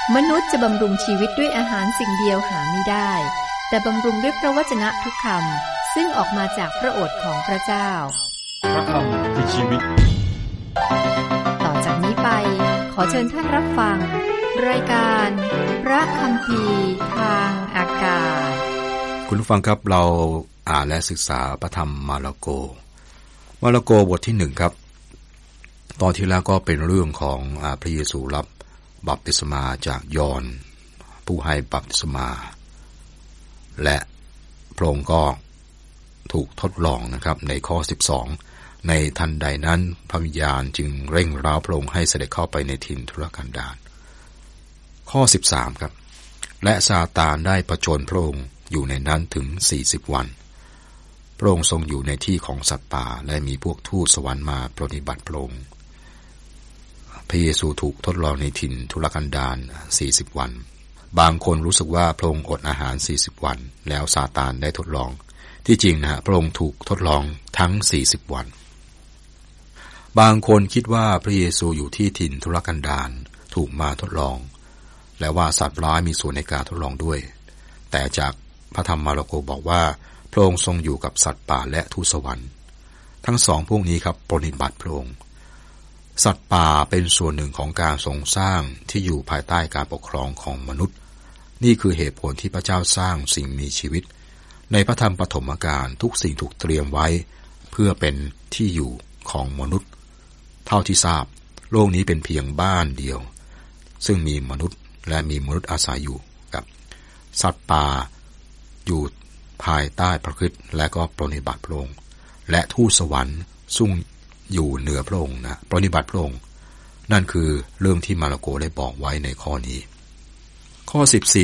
มนุษย์จะบำรุงชีวิตด้วยอาหารสิ่งเดียวหาไม่ได้แต่บำรุงด้วยพระวจนะทุกคำซึ่งออกมาจากพระโอษฐ์ของพระเจ้าพระคำคือชีวิตต่อจากนี้ไปขอเชิญท่านรับฟังรายการพระคัมภีร์ทางอากาศคุณผู้ฟังครับเราอ่านและศึกษาพระธรรมมาระโกบทที่1ครับตอนที่แล้วก็เป็นเรื่องของพระเยซูรับบัพติศมาจากยอห์นผู้ให้บัพติศมาและพระองค์ก็ถูกทดลองนะครับในข้อ12ในทันใดนั้นพระวิญญาณจึงเร่งเร้าพระองค์ให้เสด็จเข้าไปในถิ่นทุรกันดารข้อ13ครับและซาตานได้ผจญพระองค์อยู่ในนั้นถึง40วันพระองค์ทรงอยู่ในที่ของสัตว์ป่าและมีพวกทูตสวรรค์มาปฏิบัติพระองค์พระเยซูถูกทดลองในถิ่นทุรกันดาร40วันบางคนรู้สึกว่าพระองค์อดอาหาร40วันแล้วซาตานได้ทดลองที่จริงนะพระองค์ถูกทดลองทั้ง40วันบางคนคิดว่าพระเยซูอยู่ที่ถิ่นทุรกันดารถูกมาทดลองและว่าสัตว์ร้ายมีส่วนในการทดลองด้วยแต่จากพระธรรมมาระโกบอกว่าพระองค์ทรงอยู่กับสัตว์ป่าและทูตสวรรค์ทั้งสองพวกนี้ครับปฏิบัติพระองค์สัตว์ป่าเป็นส่วนหนึ่งของการทรงสร้างที่อยู่ภายใต้การปกครองของมนุษย์นี่คือเหตุผลที่พระเจ้าสร้างสิ่งมีชีวิตในพระธรรมปฐมกาลทุกสิ่งถูกเตรียมไว้เพื่อเป็นที่อยู่ของมนุษย์เท่าที่ทราบโลกนี้เป็นเพียงบ้านเดียวซึ่งมีมนุษย์และมีมนุษย์อาศัยอยู่กับสัตว์ป่าอยู่ภายใต้พระคริสต์และก็ปฏิบัติพระองค์และทูตสวรรค์ซึ่งอยู่เหนือพระองค์ปฏิบัติพระองค์นั่นคือเรื่องที่มาระโกได้บอกไว้ในข้อนี้ข้อ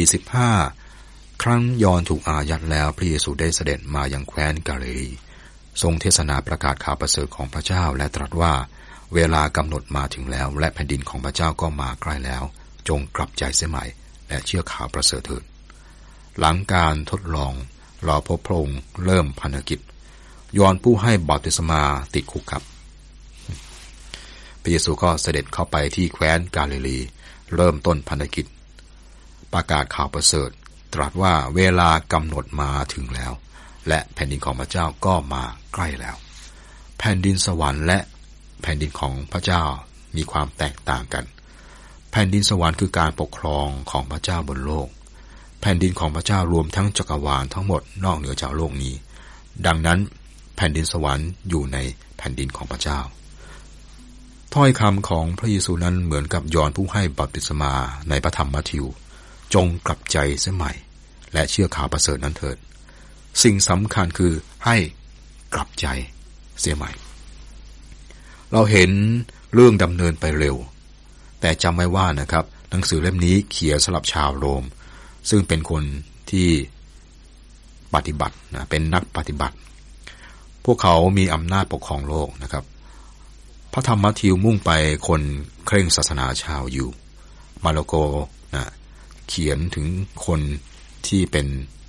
14-15ครั้งยอห์นถูกอายัดแล้วพระเยซูได้เสด็จมายังแคว้นกาลิลีทรงเทศนาประกาศข่าวประเสริฐของพระเจ้าและตรัสว่าเวลากำหนดมาถึงแล้วและแผ่นดินของพระเจ้าก็มาใกล้แล้วจงกลับใจเสียใหม่และเชื่อข่าวประเสริฐเถิดหลังการทดลองเราพบพระองค์เริ่มพันธกิจยอห์นผู้ให้บัพติศมาติดคุกครับพระเยซูก็เสด็จเข้าไปที่แคว้นกาลิลีเริ่มต้นพันธกิจประกาศข่าวประเสริฐตรัสว่าเวลากำหนดมาถึงแล้วและแผ่นดินของพระเจ้าก็มาใกล้แล้วแผ่นดินสวรรค์และแผ่นดินของพระเจ้ามีความแตกต่างกันแผ่นดินสวรรค์คือการปกครองของพระเจ้าบนโลกแผ่นดินของพระเจ้ารวมทั้งจักรวาลทั้งหมดนอกเหนือจากโลกนี้ดังนั้นแผ่นดินสวรรค์อยู่ในแผ่นดินของพระเจ้าถ้อยคำของพระเยซูนั้นเหมือนกับยอห์นผู้ให้บัพติศมาในพระธรรมมัทธิวจงกลับใจเสียใหม่และเชื่อข่าวประเสริฐนั้นเถิดสิ่งสำคัญคือให้กลับใจเสียใหม่เราเห็นเรื่องดำเนินไปเร็วแต่จำไว้ว่านะครับหนังสือเล่มนี้เขียนสำหรับชาวโรมซึ่งเป็นคนที่ปฏิบัติเป็นนักปฏิบัติพวกเขามีอำนาจปกครองโลกนะครับพระธรรมมัทธิวมุ่งไปคนเคร่งศาสนาชาวยิวมาระโกเขียนถึงคนที่เป็น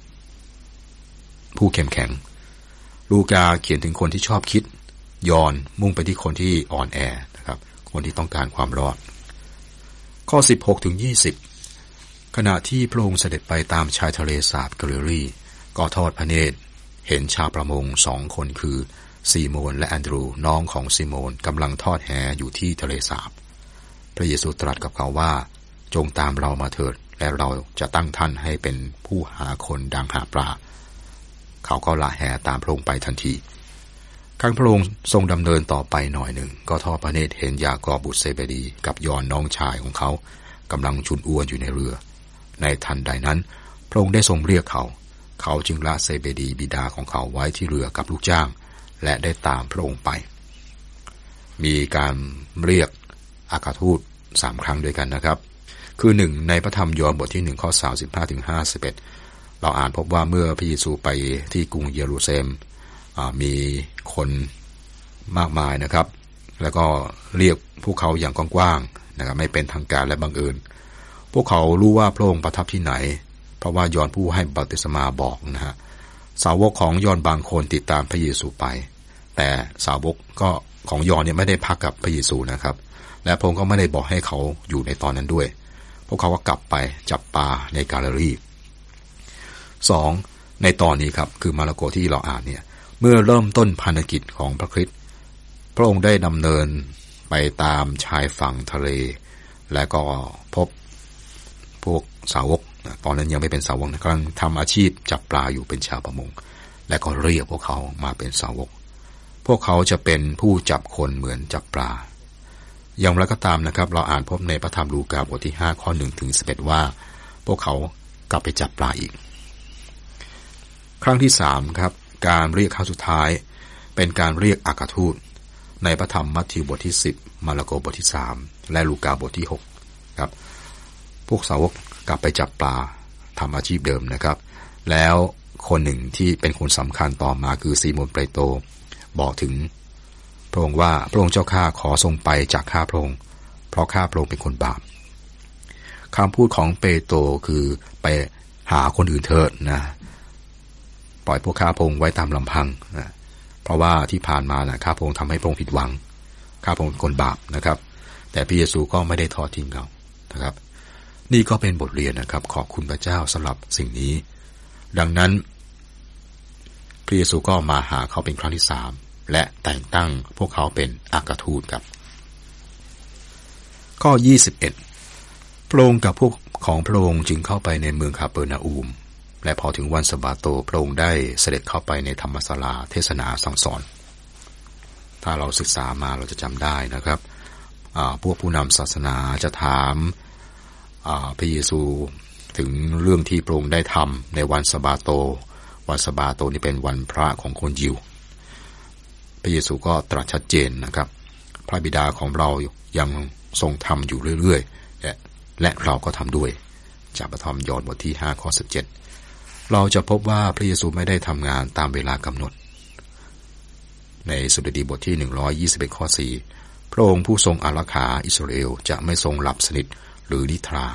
ผู้เข้มแข็งลูกาเขียนถึงคนที่ชอบคิดยอห์นมุ่งไปที่คนที่อ่อนแอนะครับคนที่ต้องการความรอดข้อ16-20ขณะที่พระองค์เสด็จไปตามชายทะเลสาบกาลิลีก็ทอดพระเนตรเห็นชาวประมง2 คนคือซีโมนและแอนดรูน้องของซีโมนกำลังทอดแหอยู่ที่ทะเลสาบพระเยซูตรัสกับเขาว่าจงตามเรามาเถิดและเราจะตั้งท่านให้เป็นผู้หาคนดังหาปลาเขาก็ละแหตามพระองค์ไปทันทีครั้งพระองค์ทรงดำเนินต่อไปหน่อยหนึ่งก็ทอดพระเนตรเห็นยากอบบุตรเซเบดีกับยอห์นน้องชายของเขากำลังชุนอวนอยู่ในเรือในทันใดนั้นพระองค์ได้ทรงเรียกเขาจึงละเซเบดีบิดาของเขาไว้ที่เรือกับลูกจ้างและได้ตามพระองค์ไปมีการเรียกอัครทูต3 ครั้งด้วยกันนะครับคือ1ในพระธรรมยอห์นบทที่1ข้อ35-51เราอ่านพบว่าเมื่อพระเยซูไปที่กรุงเยรูซาเล็มมีคนมากมายนะครับแล้วก็เรียกพวกเขาอย่างกว้างๆนะครับไม่เป็นทางการและบังเอิญพวกเขารู้ว่าพระองค์ประทับที่ไหนเพราะว่ายอห์นผู้ให้บัพติศมาบอกนะฮะสาวกของยอห์นบางคนติดตามพระเยซูไปแต่สาวกก็ของยอห์นเนี่ยไม่ได้พักกับพระเยซูนะครับและพระองค์ก็ไม่ได้บอกให้เขาอยู่ในตอนนั้นด้วยพวกเขาก็กลับไปจับปลาในแกลเลอรี่2ในตอนนี้ครับคือมาระโกที่เราอ่านเนี่ยเมื่อเริ่มต้นภารกิจของพระคริสต์พระองค์ได้ดำเนินไปตามชายฝั่งทะเลและก็พบพวกสาวกตอนนั้นยังไม่เป็นสาวกกำลังทำอาชีพจับปลาอยู่เป็นชาวประมงและก็เรียกพวกเขามาเป็นสาวกพวกเขาจะเป็นผู้จับคนเหมือนจับปลาอย่างไรก็ตามนะครับเราอ่านพบในพระธรรมลูกาบทที่5ข้อ1ถึง11ว่าพวกเขากลับไปจับปลาอีกครั้งที่3ครับการเรียกครั้งสุดท้ายเป็นการเรียกอัครทูตในพระธรรมมัทธิวบทที่10มาระโกบทที่3และลูกาบทที่6ครับพวกสาวกกลับไปจับปลาทำอาชีพเดิมนะครับแล้วคนหนึ่งที่เป็นคนสำคัญต่อมาคือซีโมนเปโตรบอกถึงพระองค์ว่าพระองค์เจ้าข้าขอทรงไปจากข้าพระองค์เพราะข้าพระองค์เป็นคนบาปคำพูดของเปโตรคือไปหาคนอื่นเถิดนะปล่อยพวกข้าพระองค์ไว้ตามลำพังนะเพราะว่าที่ผ่านมานะข้าพระองค์ทำให้พระองค์ผิดหวังข้าพระองค์เป็นคนบาปนะครับแต่พระเยซูก็ไม่ได้ทอดทิ้งเรานะครับนี่ก็เป็นบทเรียนนะครับขอบคุณพระเจ้าสำหรับสิ่งนี้ดังนั้นพระเยซูก็มาหาเขาเป็นครั้งที่3และแต่งตั้งพวกเขาเป็นอัครทูตครับข้อ21พระองค์กับพวกของพระองค์จึงเข้าไปในเมืองคาเปอร์นาอูมและพอถึงวันสะบาโตพระองค์ได้เสด็จเข้าไปในธรรมศาลาเทศนาสั่งสอนถ้าเราศึกษามาเราจะจำได้นะครับพวกผู้นำศาสนาจะถามพระเยซูถึงเรื่องที่พระองค์ได้ทำในวันสะบาโตวันสะบาโตนี่เป็นวันพระของคนยิวพระเยซูก็ตรัสชัดเจนนะครับพระบิดาของเรายังทรงทำอยู่เรื่อยๆและเราก็ทำด้วยจากพระธรรมยอห์นบทที่5ข้อ17เราจะพบว่าพระเยซูไม่ได้ทำงานตามเวลากำหนดในสดุดีบทที่121ข้อ4พระองค์ผู้ทรงอารักขาอิสราเอลจะไม่ทรงหลับสนิทหรือนิทรา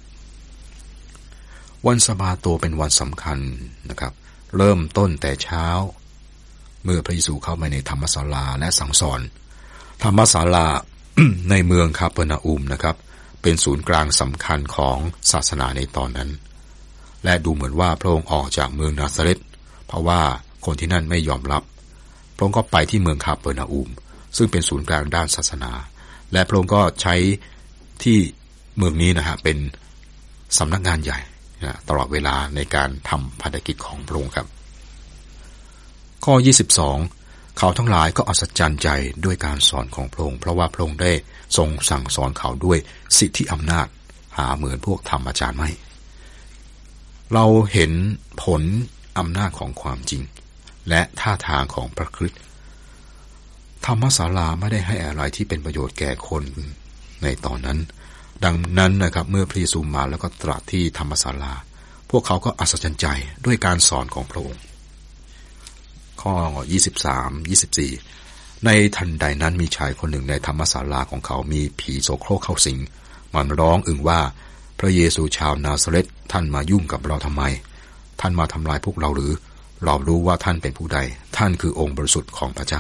วันสะบาโตเป็นวันสำคัญนะครับเริ่มต้นแต่เช้าเมื่อพระเยซูเข้ามาในธรรมศาลาและสั่งสอนธรรมศาลา ในเมืองคาเปอร์นาอูมนะครับเป็นศูนย์กลางสำคัญของศาสนาในตอนนั้นและดูเหมือนว่าพระองค์ออกจากเมืองนาซาเรตเพราะว่าคนที่นั่นไม่ยอมรับพระองค์ก็ไปที่เมืองคาเปอร์นาอูมซึ่งเป็นศูนย์กลางด้านศาสนาและพระองค์ก็ใช้ที่เมืองนี้นะฮะเป็นสำนักงานใหญ่ตลอดเวลาในการทำภารกิจของพระองค์ครับข้อ22เขาทั้งหลายก็อัศจรรย์ใจด้วยการสอนของพระองค์เพราะว่าพระองค์ได้ทรงสั่งสอนเขาด้วยสิทธิอำนาจหาเหมือนพวกธรรมอาจารย์ไม่เราเห็นผลอำนาจของความจริงและท่าทางของพระคริสต์ธรรมศาลาไม่ได้ให้อะไรที่เป็นประโยชน์แก่คนในตอนนั้นดังนั้นนะครับเมื่อพระเยซูมาแล้วก็ตรัสที่ธรรมศาลาพวกเขาก็อัศจรรย์ใจด้วยการสอนของพระองค์ข้อ23-24ในทันใดนั้นมีชายคนหนึ่งในธรรมศาลาของเขามีผีโสโครกเข้าสิงมันร้องอึ่งว่าพระเยซูชาวนาซาเรตท่านมายุ่งกับเราทำไมท่านมาทำลายพวกเราหรือเรารู้ว่าท่านเป็นผู้ใดท่านคือองค์บริสุทธิ์ของพระเจ้า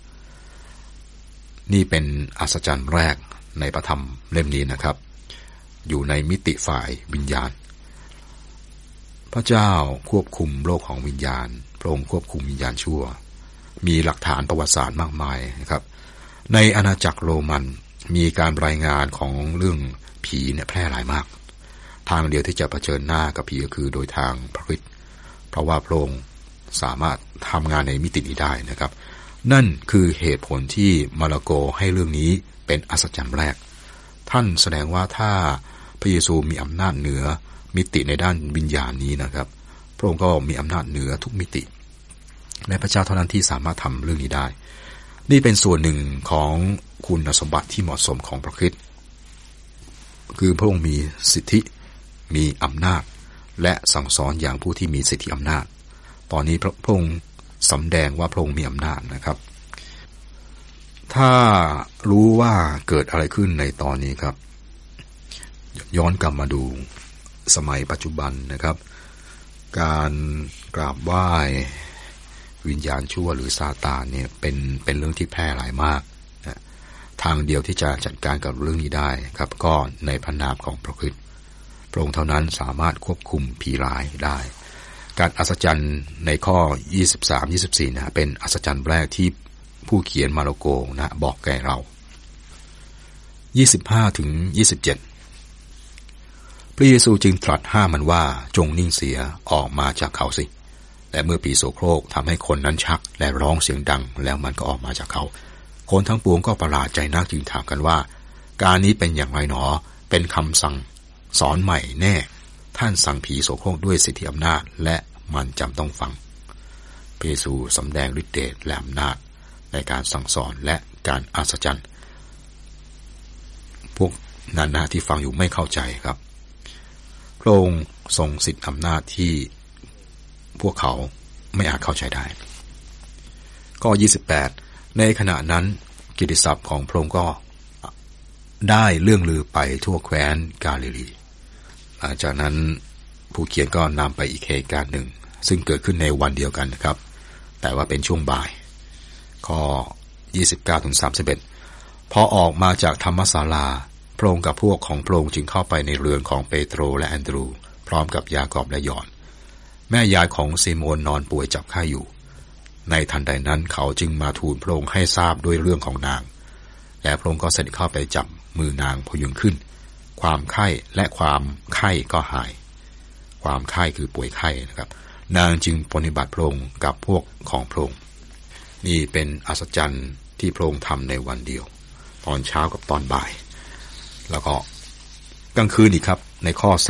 นี่เป็นอัศจรรย์แรกในพระธรรมเล่มนี้นะครับอยู่ในมิติฝ่ายวิญญาณพระเจ้าควบคุมโลกของวิญญาณพระองค์ควบคุมวิญญาณชั่วมีหลักฐานประวัติศาสตร์มากมายนะครับในอาณาจักรโรมันมีการรายงานของเรื่องผีเนี่ยแพร่หลายมากทางเดียวที่จะเผชิญหน้ากับผีก็คือโดยทางพระคริสต์เพราะว่าพระองค์สามารถทำงานในมิตินี้ได้นะครับนั่นคือเหตุผลที่มาระโกให้เรื่องนี้เป็นอัศจรรย์แรกท่านแสดงว่าถ้าพระเยซูมีอำนาจเหนือมิติในด้านวิญญาณนี้นะครับพระองค์ก็มีอำนาจเหนือทุกมิติและพระเจ้าเท่านั้นที่สามารถทำเรื่องนี้ได้นี่เป็นส่วนหนึ่งของคุณสมบัติที่เหมาะสมของพระคริสต์คือพระองค์มีสิทธิมีอำนาจและสั่งสอนอย่างผู้ที่มีสิทธิอำนาจตอนนี้พระองค์สำแดงว่าพระองค์มีอำนาจนะครับถ้ารู้ว่าเกิดอะไรขึ้นในตอนนี้ครับย้อนกลับมาดูสมัยปัจจุบันนะครับการกราบไหว้วิญญาณชั่วหรือซาตานเนี่ยเป็นเรื่องที่แพร่หลายมากนะทางเดียวที่จะจัดการกับเรื่องนี้ได้ครับก็ในพระนามของพระคริสต์พระองค์เท่านั้นสามารถควบคุมผีร้ายได้การอัศจรรย์ในข้อ 23-24 นะเป็นอัศจรรย์แรกที่ผู้เขียนมาระโกนะบอกแก่เรา 25-27 พระเยซูจึงตรัสห้ามมันว่าจงนิ่งเสียออกมาจากเขาสิและเมื่อผีโสโครกทำให้คนนั้นชักและร้องเสียงดังแล้วมันก็ออกมาจากเขาคนทั้งปวงก็ประหลาดใจนักจึงถามกันว่าการนี้เป็นอย่างไรหนอเป็นคำสั่งสอนใหม่แน่ท่านสั่งผีโสโครกด้วยสิทธิอำนาจและมันจำต้องฟังพระเยซูสำแดงฤทธิ์เดชและอำนาจในการสั่งสอนและการอัศจรรย์พวกนั้นนะที่ฟังอยู่ไม่เข้าใจครับพระองค์ทรงสิทธิอำนาจที่พวกเขาไม่อาจเข้าใจได้ข้อ 28 ในขณะนั้นกิตติศัพท์ของพระองค์ก็ได้เรื่องลือไปทั่วแคว้นกาลิลีหลังจากนั้นผู้เขียนก็นำไปอีกเหตุการณ์หนึ่งซึ่งเกิดขึ้นในวันเดียวกันนะครับแต่ว่าเป็นช่วงบ่ายข้อ 29-31 พอออกมาจากธรรมศาลาพระองค์กับพวกของพระองค์จึงเข้าไปในเรือนของเปโตรและแอนดรูพร้อมกับยากอบและยอห์นแม่ยายของซีโมนนอนป่วยจับไข้อยู่ในทันใดนั้นเขาจึงมาทูลพระองค์ให้ทราบด้วยเรื่องของนางและพระองค์ก็เสด็จเข้าไปจับมือนางพยุงขึ้นความไข้และความไข้ก็หายความไข้คือป่วยไข้นะครับนางจึงปฏิบัติพระองค์กับพวกของพระองค์นี่เป็นอัศจรรย์ที่พระองค์ทำในวันเดียวตอนเช้ากับตอนบ่ายแล้วก็กลางคืนอีกครับในข้อ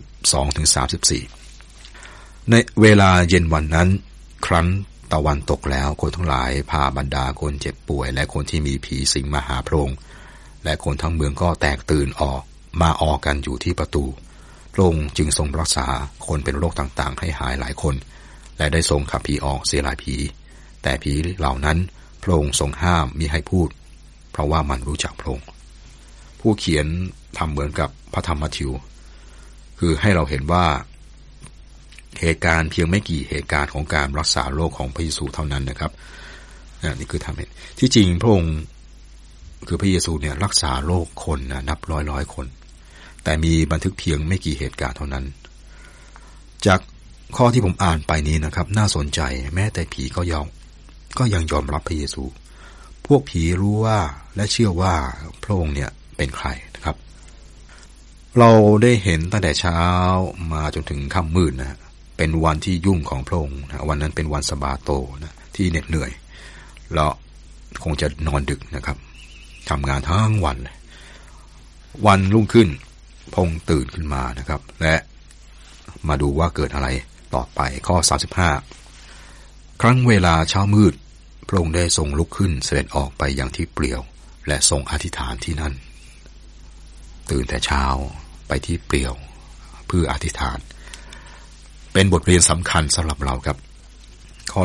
32-34 ในเวลาเย็นวันนั้นครั้นตะวันตกแล้วคนทั้งหลายพาบรรดาคนเจ็บป่วยและคนที่มีผีสิงมาหาพระองค์และคนทั้งเมืองก็แตกตื่นออกกันอยู่ที่ประตูพระองค์จึงทรงรักษาคนเป็นโรคต่างๆให้หายหลายคนและได้ทรงขับผีออกเสียหลายผีแต่ผีเหล่านั้นพระองค์ทรงห้ามมิให้พูดเพราะว่ามันรู้จักพระองค์ผู้เขียนทำเหมือนกับพระธรรมมัทธิวคือให้เราเห็นว่าเหตุการณ์เพียงไม่กี่เหตุการณ์ของการรักษาโรคของพระเยซูเท่านั้นนะครับนี่คือทำให้ที่จริงพระองค์คือพระเยซูเนี่ยรักษาโรคคนนับร้อยคนแต่มีบันทึกเพียงไม่กี่เหตุการณ์เท่านั้นจากข้อที่ผมอ่านไปนี้นะครับน่าสนใจแม้แต่ผีก็ยังยอมรับพระเยซูพวกผีรู้ว่าและเชื่อว่าพระองค์เนี่ยเป็นใครนะครับเราได้เห็นตั้งแต่เช้ามาจนถึงค่ำมืดนะเป็นวันที่ยุ่งของพระองค์นะวันนั้นเป็นวันสะบาโตนะที่เหน็ดเหนื่อยแล้วคงจะนอนดึกนะครับทำงานทั้งวันเลยวันรุ่งขึ้นพระองค์ตื่นขึ้นมานะครับและมาดูว่าเกิดอะไรต่อไปข้อ 35 ครั้งเวลาเช้ามืดพระองค์ได้ทรงลุกขึ้นเสด็จออกไปยังที่เปลี่ยวและทรงอธิษฐานที่นั่นตื่นแต่เช้าไปที่เปลี่ยวเพื่ออธิษฐานเป็นบทเรียนสำคัญสำหรับเราครับข้อ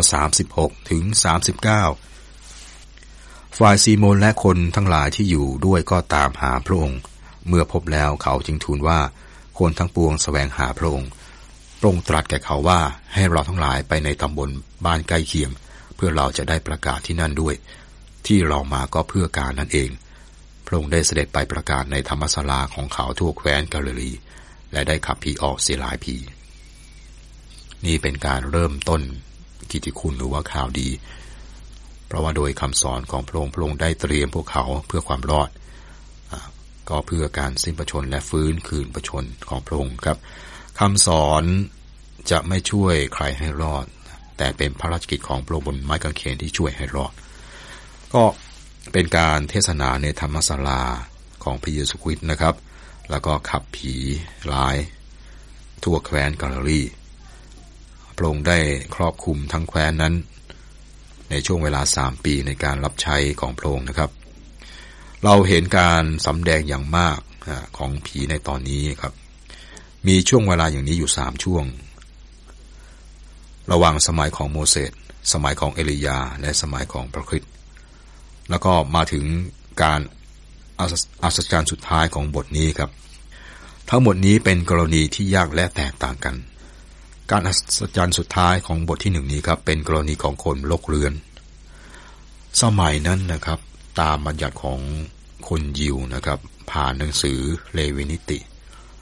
36-39 ฝ่ายซีโมนและคนทั้งหลายที่อยู่ด้วยก็ตามหาพระองค์เมื่อพบแล้วเขาจึงทูลว่าคนทั้งปวงแสวงหาพระองค์พระองค์ตรัสแก่เขาว่าให้เราทั้งหลายไปในตำบลบ้านใกล้เคียงเพื่อเราจะได้ประกาศที่นั่นด้วยที่เรามาก็เพื่อการนั้นเองพระองค์ได้เสด็จไปประกาศในธรรมศาลาของเขาทั่วแคว้นกาลิลีและได้ขับผีออกเสียหลายผีนี่เป็นการเริ่มต้นกิตติคุณหรือว่าข่าวดีเพราะว่าโดยคำสอนของพระองค์ได้เตรียมพวกเขาเพื่อความรอดก็เพื่อการสิ้นพระชนม์และฟื้นคืนพระชนม์ของพระองค์ครับคำสอนจะไม่ช่วยใครให้รอดแต่เป็นภารกิจของพระองค์บนไม้กางเขนที่ช่วยให้รอดก็เป็นการเทศนาในธรรมศาลาของพระเยซูคริสต์นะครับแล้วก็ขับผีร้ายทั่วแคว้นกาลิลีพระองค์ได้ครอบคลุมทั้งแคว้นนั้นในช่วงเวลา3 ปีในการรับใช้ของพระองค์นะครับเราเห็นการสำแดงอย่างมากของผีในตอนนี้ครับมีช่วงเวลาอย่างนี้อยู่3 ช่วงระหว่างสมัยของโมเสสสมัยของเอลียาและสมัยของพระคริสต์แล้วก็มาถึงการอัศจรรย์สุดท้ายของบทนี้ครับทั้งหมดนี้เป็นกรณีที่ยากและแตกต่างกันการอัศจรรย์สุดท้ายของบทที่1นี้ครับเป็นกรณีของคนโรคเรื้อนสมัยนั้นนะครับตามบัญญัติของคนยิวนะครับผ่านหนังสือเลวีนิติ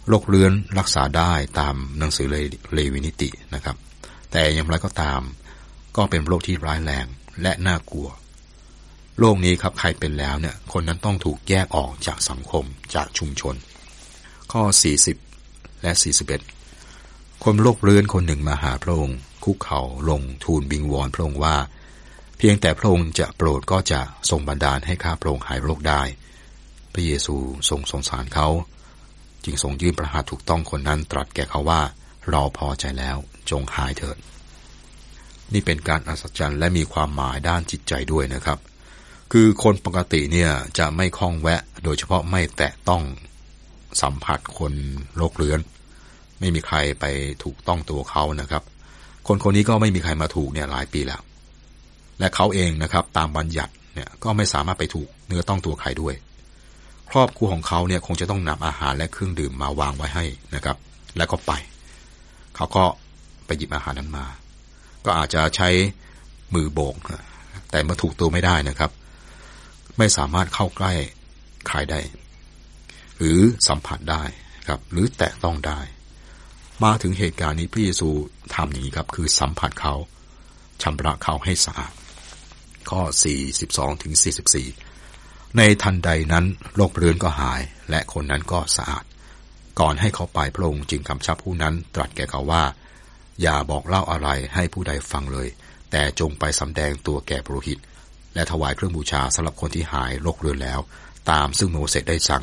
โรคเรื้อนรักษาได้ตามหนังสือเลวีนิตินะครับแต่อย่างไรก็ตามก็เป็นโรคที่ร้ายแรงและน่ากลัวโรคนี้ครับใครเป็นแล้วเนี่ยคนนั้นต้องถูกแยกออกจากสังคมจากชุมชนข้อ40และ41คนโรคเรื้อนคนหนึ่งมาหาพระองค์คุกเข่าลงทูลวิงวอนพระองค์ว่าเพียงแต่พระองค์จะโปรดก็จะทรงบันดาลให้ข้าพระองค์หายโรคได้พระเยซูทรงสงสารเขาจึงทรงยื่นพระหัตถ์ถูกต้องคนนั้นตรัสแก่เขาว่าเราพอใจแล้วจงหายเถิดนี่เป็นการอัศจรรย์และมีความหมายด้านจิตใจด้วยนะครับคือคนปกติเนี่ยจะไม่คล้องแวะโดยเฉพาะไม่แตะต้องสัมผัสคนโรคเรื้อนไม่มีใครไปถูกต้องตัวเขานะครับคนนี้ก็ไม่มีใครมาถูกเนี่ยหลายปีแล้วและเขาเองนะครับตามบัญญัติเนี่ยก็ไม่สามารถไปถูกเนื้อต้องตัวใครด้วยครอบครัวของเขาเนี่ยคงจะต้องนำอาหารและเครื่องดื่มมาวางไว้ให้นะครับแล้วก็ไปเขาก็ไปหยิบอาหารนั้นมาก็อาจจะใช้มือโบกแต่เมื่อถูกตัวไม่ได้นะครับไม่สามารถเข้าใกล้ใครได้หรือสัมผัสได้ครับหรือแตะต้องได้มาถึงเหตุการณ์นี้พระเยซูทำอย่างนี้ครับคือสัมผัสเขาชำระเขาให้สะอาดข้อ42ถึง44ในทันใดนั้นโรคเรื้อนก็หายและคนนั้นก็สะอาดก่อนให้เขาไปพระองค์จึงกำชับผู้นั้นตรัสแก่เขาว่าอย่าบอกเล่าอะไรให้ผู้ใดฟังเลยแต่จงไปสำแดงตัวแก่ปุโรหิตและถวายเครื่องบูชาสำหรับคนที่หายโรคเรื้อนแล้วตามซึ่งโมเสสได้สั่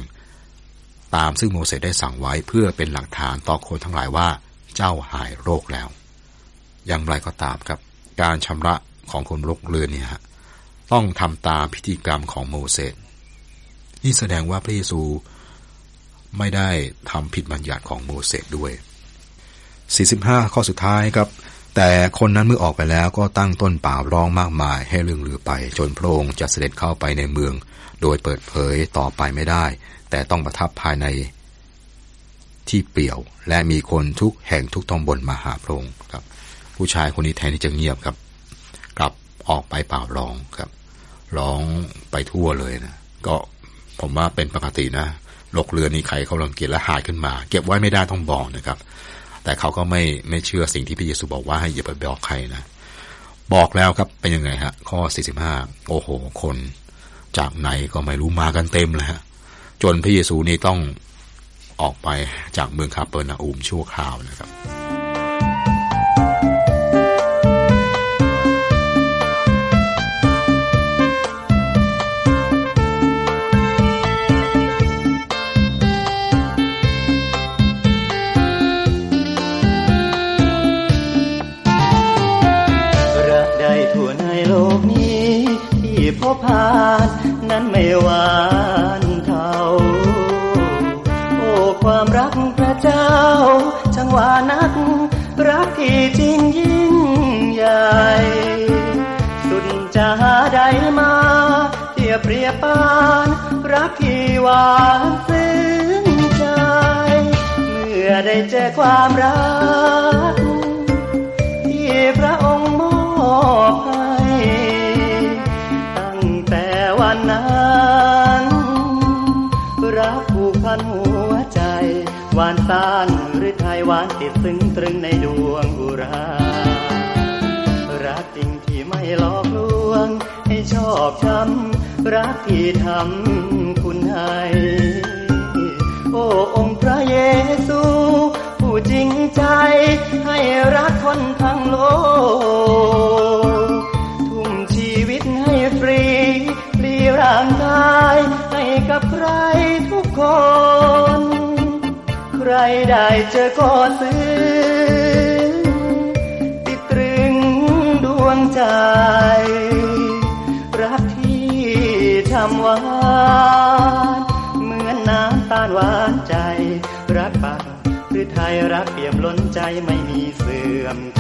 งไว้เพื่อเป็นหลักฐานต่อคนทั้งหลายว่าเจ้าหายโรคแล้วอย่างไรก็ตามครับการชำระของคนโรคเรื้อนเนี่ยต้องทำตามพิธีกรรมของโมเสสนี่แสดงว่าพระเยซูไม่ได้ทำผิดบัญญัติของโมเสสด้วย45ข้อสุดท้ายครับแต่คนนั้นเมื่อออกไปแล้วก็ตั้งต้นเปล่าร้องมากมายให้เรื่องลือไปจนพระองค์จะเสด็จเข้าไปในเมืองโดยเปิดเผยต่อไปไม่ได้แต่ต้องประทับภายในที่เปี่ยวและมีคนทุกแห่งทุกตำบลมาหาพระองค์ครับผู้ชายคนนี้แทนที่จะเงียบครับกลับออกไปเปล่าร้องครับร้องไปทั่วเลยนะก็ผมว่าเป็นปกตินะโรคเรื้อนนี่ใครเขารังเกียจและหายขึ้นมาเก็บไว้ไม่ได้ต้องบอกนะครับแต่เขาก็ไม่เชื่อสิ่งที่พระเยซูบอกว่าให้อย่าไปบอกใครนะบอกแล้วครับเป็นยังไงฮะข้อ45โอ้โหคนจากไหนก็ไม่รู้มากันเต็มเลยฮะจนพระเยซูนี่ต้องออกไปจากเมืองคาเปอร์นาอูมชั่วคราวนะครับพบผ่านนั้นไม่หวานเท่าโอ้ความรักพระเจ้าช่างหวานนักรักที่จริงยิ่งใหญ่สุดจะหาใดมาเทียบเปรียบปานรักที่หวานซึ้งใจเมื่อได้เจอความรักที่พระองค์มอบให้วันนั้นรักผูกพันหัวใจหวานซ่านหรือไทยหวานติดซึ้งตรึงในดวงอุรารักจริงที่ไม่หลอกลวงให้ชอบช้ำรักที่ทำคุณให้โอ้องค์พระเยซูผู้จริงใจให้รักคนทั้งโลกทุ่มชีวิตให้ฟรีร่างกายให้กับใครทุกคนใครได้เจอก็ซึ้งติดตรึงดวงใจรักที่ทำหวานเหมือนน้ำตาลหวานใจรักป่าหรือไทยรักเปี่ยมล้นใจไม่มีเสื่อม